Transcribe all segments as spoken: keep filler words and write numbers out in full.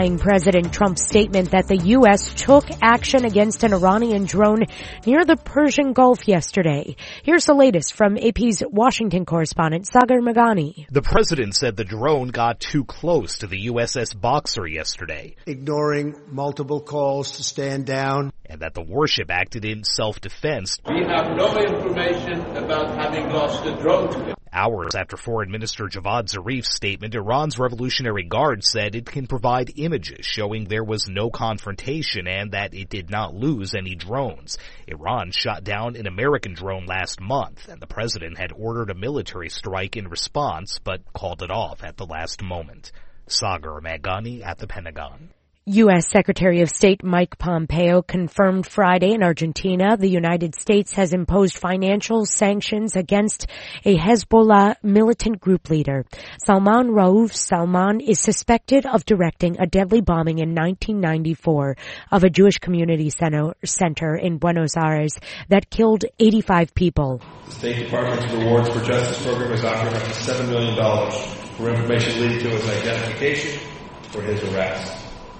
President Trump's statement that the U S took action against an Iranian drone near the Persian Gulf yesterday. Here's the latest from A P's Washington correspondent Sagar Meghani. The president said the drone got too close to the U S S Boxer yesterday, ignoring multiple calls to stand down, and that the warship acted in self-defense. We have no information about having lost a drone today. Hours after Foreign Minister Javad Zarif's statement, Iran's Revolutionary Guard said it can provide images showing there was no confrontation and that it did not lose any drones. Iran shot down an American drone last month, and the president had ordered a military strike in response, but called it off at the last moment. Sagar Meghani at the Pentagon. U S Secretary of State Mike Pompeo confirmed Friday in Argentina the United States has imposed financial sanctions against a Hezbollah militant group leader. Salman Rauf Salman is suspected of directing a deadly bombing in nineteen ninety-four of a Jewish community center in Buenos Aires that killed eighty-five people. The State Department's Rewards for Justice program is offering up to seven million dollars for information leading to his identification or his arrest.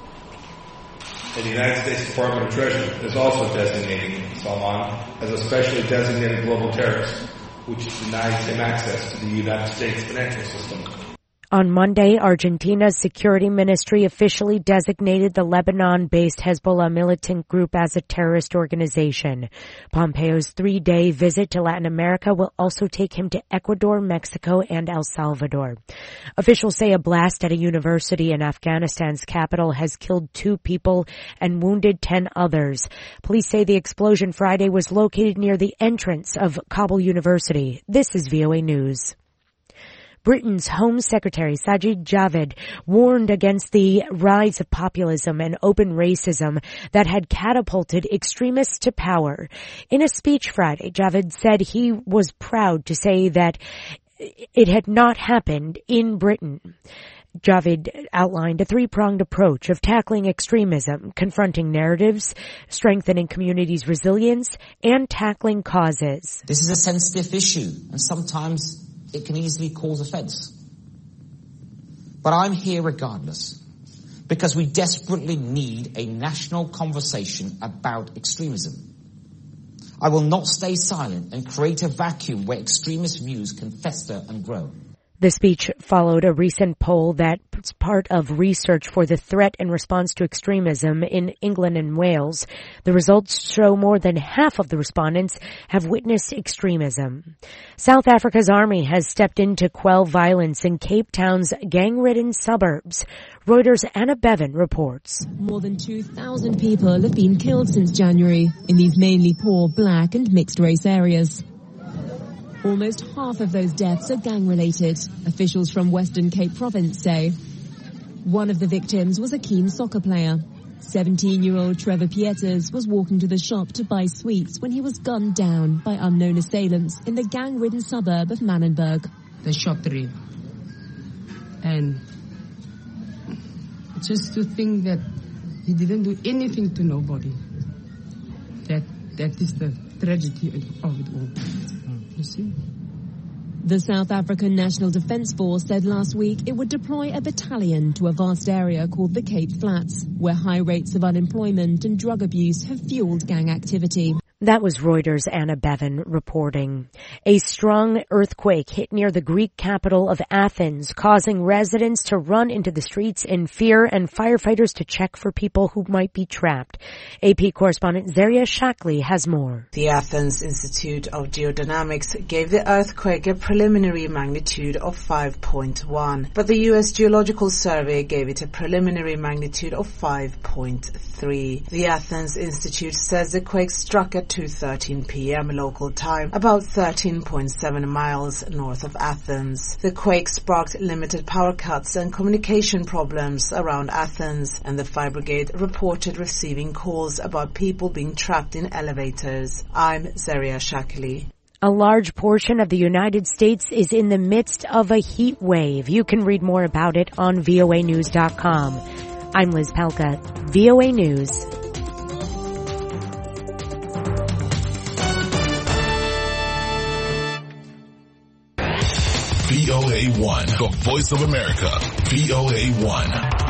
And the United States Department of Treasury is also designating Salman as a specially designated global terrorist, which denies him access to the United States financial system. On Monday, Argentina's security ministry officially designated the Lebanon-based Hezbollah militant group as a terrorist organization. Pompeo's three-day visit to Latin America will also take him to Ecuador, Mexico, and El Salvador. Officials say a blast at a university in Afghanistan's capital has killed two people and wounded ten others. Police say the explosion Friday was located near the entrance of Kabul University. This is V O A News. Britain's Home Secretary Sajid Javid warned against the rise of populism and open racism that had catapulted extremists to power. In a speech Friday, Javid said he was proud to say that it had not happened in Britain. Javid outlined a three-pronged approach of tackling extremism, confronting narratives, strengthening communities' resilience, and tackling causes. This is a sensitive issue, and sometimes it can easily cause offence. But I'm here regardless, because we desperately need a national conversation about extremism. I will not stay silent and create a vacuum where extremist views can fester and grow. The speech followed a recent poll that's part of research for the threat and response to extremism in England and Wales. The results show more than half of the respondents have witnessed extremism. South Africa's army has stepped in to quell violence in Cape Town's gang-ridden suburbs. Reuters' Anna Bevan reports. More than two thousand people have been killed since January in these mainly poor black and mixed-race areas. Almost half of those deaths are gang-related, officials from Western Cape Province say. One of the victims was a keen soccer player. seventeen-year-old Trevor Pieters was walking to the shop to buy sweets when he was gunned down by unknown assailants in the gang-ridden suburb of Manenberg. They shot three. And just to think that he didn't do anything to nobody. That that is the tragedy of it all. You see? The South African National Defence Force said last week it would deploy a battalion to a vast area called the Cape Flats, where high rates of unemployment and drug abuse have fueled gang activity. That was Reuters' Anna Bevan reporting. A strong earthquake hit near the Greek capital of Athens, causing residents to run into the streets in fear and firefighters to check for people who might be trapped. A P correspondent Zaria Shackley has more. The Athens Institute of Geodynamics gave the earthquake a preliminary magnitude of five point one, but the U S Geological Survey gave it a preliminary magnitude of five point three. The Athens Institute says the quake struck at two thirteen p.m. local time, about thirteen point seven miles north of Athens. The quake sparked limited power cuts and communication problems around Athens, and the fire brigade reported receiving calls about people being trapped in elevators. I'm Zaria Shackley. A large portion of the United States is in the midst of a heat wave. You can read more about it on V O A news dot com. I'm Liz Pelka, V O A News. V O A one, the voice of America. V O A one.